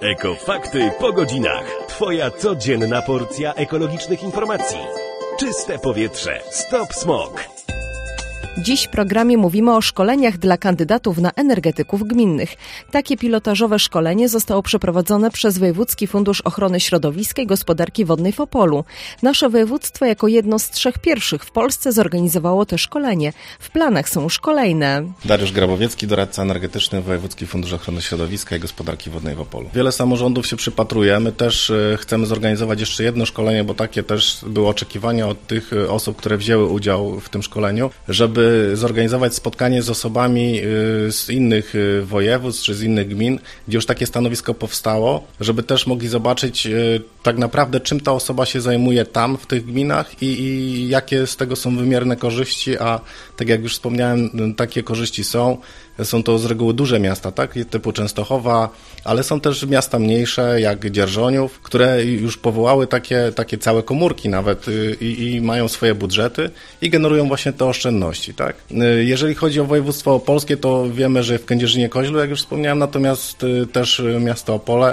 Ekofakty po godzinach. Twoja codzienna porcja ekologicznych informacji. Czyste powietrze. Stop smog. Dziś w programie mówimy o szkoleniach dla kandydatów na energetyków gminnych. Takie pilotażowe szkolenie zostało przeprowadzone przez Wojewódzki Fundusz Ochrony Środowiska i Gospodarki Wodnej w Opolu. Nasze województwo jako jedno z 3 pierwszych w Polsce zorganizowało to szkolenie. W planach są już kolejne. Dariusz Grabowiecki, doradca energetyczny Wojewódzki Fundusz Ochrony Środowiska i Gospodarki Wodnej w Opolu. Wiele samorządów się przypatruje. My też chcemy zorganizować jeszcze jedno szkolenie, bo takie też były oczekiwania od tych osób, które wzięły udział w tym szkoleniu, żeby zorganizować spotkanie z osobami z innych województw czy z innych gmin, gdzie już takie stanowisko powstało, żeby też mogli zobaczyć tak naprawdę, czym ta osoba się zajmuje tam w tych gminach i jakie z tego są wymierne korzyści, a tak jak już wspomniałem, takie korzyści są to z reguły duże miasta, tak, typu Częstochowa, ale są też miasta mniejsze, jak Dzierżoniów, które już powołały takie całe komórki nawet i mają swoje budżety i generują właśnie te oszczędności, tak. Jeżeli chodzi o województwo opolskie, to wiemy, że w Kędzierzynie-Koźlu, jak już wspomniałem, natomiast też miasto Opole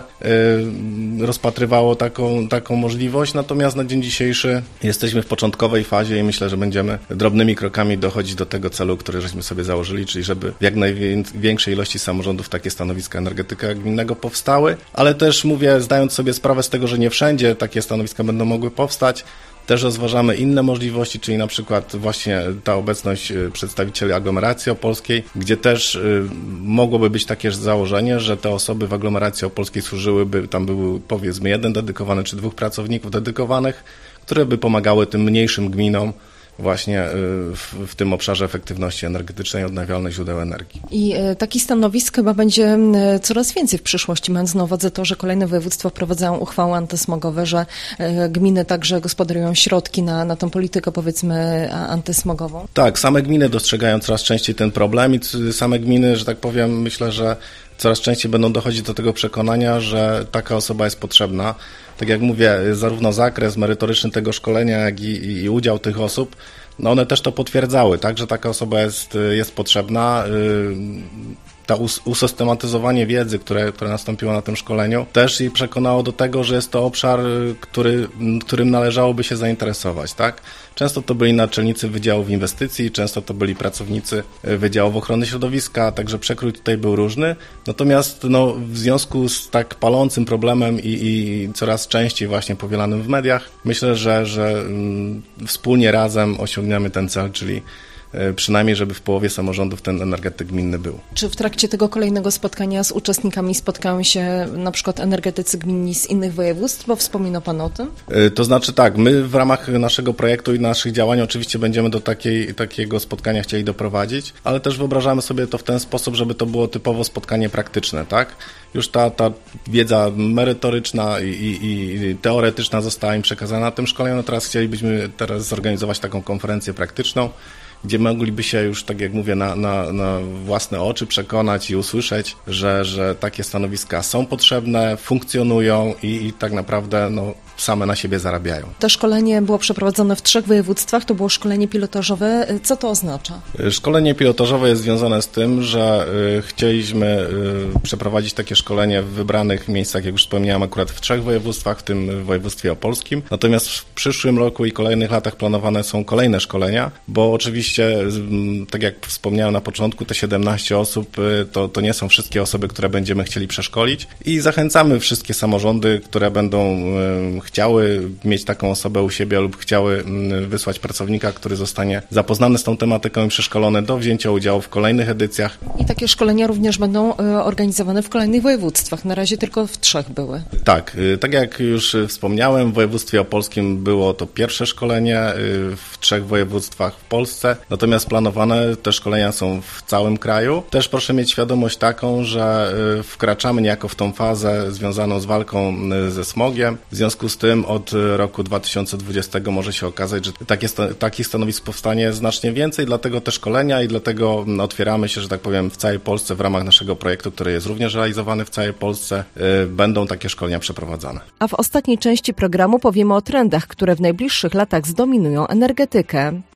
rozpatrywało taką możliwość, natomiast na dzień dzisiejszy jesteśmy w początkowej fazie i myślę, że będziemy drobnymi krokami dochodzić do tego celu, który żeśmy sobie założyli, czyli żeby w jak największej ilości samorządów takie stanowiska energetyka gminnego powstały, ale też mówię, zdając sobie sprawę z tego, że nie wszędzie takie stanowiska będą mogły powstać, też rozważamy inne możliwości, czyli na przykład właśnie ta obecność przedstawicieli aglomeracji opolskiej, gdzie też mogłoby być takie założenie, że te osoby w aglomeracji opolskiej służyłyby, tam był powiedzmy 1 dedykowany czy 2 pracowników dedykowanych, które by pomagały tym mniejszym gminom właśnie w tym obszarze efektywności energetycznej i odnawialnych źródeł energii. I takich stanowisk chyba będzie coraz więcej w przyszłości, mając na uwadze to, że kolejne województwa wprowadzają uchwały antysmogowe, że gminy także gospodarują środki na tą politykę, powiedzmy, antysmogową. Tak, same gminy dostrzegają coraz częściej ten problem i same gminy, że tak powiem, myślę, że coraz częściej będą dochodzić do tego przekonania, że taka osoba jest potrzebna. Tak jak mówię, zarówno zakres merytoryczny tego szkolenia, jak i udział tych osób, no one też to potwierdzały, tak, że taka osoba jest potrzebna. To usystematyzowanie wiedzy, które nastąpiło na tym szkoleniu, też jej przekonało do tego, że jest to obszar, którym należałoby się zainteresować, tak? Często to byli naczelnicy wydziałów inwestycji, często to byli pracownicy wydziałów ochrony środowiska, także przekrój tutaj był różny. Natomiast w związku z tak palącym problemem i coraz częściej właśnie powielanym w mediach, myślę, że wspólnie razem osiągniemy ten cel, czyli przynajmniej, żeby w połowie samorządów ten energetyk gminny był. Czy w trakcie tego kolejnego spotkania z uczestnikami spotkają się na przykład energetycy gminni z innych województw, bo wspominał Pan o tym? To znaczy tak, my w ramach naszego projektu i naszych działań oczywiście będziemy do takiego spotkania chcieli doprowadzić, ale też wyobrażamy sobie to w ten sposób, żeby to było typowo spotkanie praktyczne, tak? Już ta wiedza merytoryczna i teoretyczna została im przekazana na tym szkoleniu, no teraz chcielibyśmy zorganizować taką konferencję praktyczną, gdzie mogliby się już, tak jak mówię, na własne oczy przekonać i usłyszeć, że takie stanowiska są potrzebne, funkcjonują i tak naprawdę same na siebie zarabiają. To szkolenie było przeprowadzone w 3 województwach, to było szkolenie pilotażowe. Co to oznacza? Szkolenie pilotażowe jest związane z tym, że chcieliśmy przeprowadzić takie szkolenie w wybranych miejscach, jak już wspomniałem, akurat w 3 województwach, w tym w województwie opolskim. Natomiast w przyszłym roku i kolejnych latach planowane są kolejne szkolenia, bo oczywiście, tak jak wspomniałem na początku, te 17 osób to nie są wszystkie osoby, które będziemy chcieli przeszkolić i zachęcamy wszystkie samorządy, które będą chciały mieć taką osobę u siebie lub chciały wysłać pracownika, który zostanie zapoznany z tą tematyką i przeszkolony, do wzięcia udziału w kolejnych edycjach. I takie szkolenia również będą organizowane w kolejnych województwach. Na razie tylko w 3 były. Tak jak już wspomniałem, w województwie opolskim było to pierwsze szkolenie w 3 województwach w Polsce, natomiast planowane te szkolenia są w całym kraju. Też proszę mieć świadomość taką, że wkraczamy niejako w tą fazę związaną z walką ze smogiem. W związku z tym od roku 2020 może się okazać, że takich stanowisk powstanie znacznie więcej, dlatego te szkolenia i dlatego otwieramy się, że tak powiem, w całej Polsce w ramach naszego projektu, który jest również realizowany w całej Polsce, będą takie szkolenia przeprowadzane. A w ostatniej części programu powiemy o trendach, które w najbliższych latach zdominują energetykę.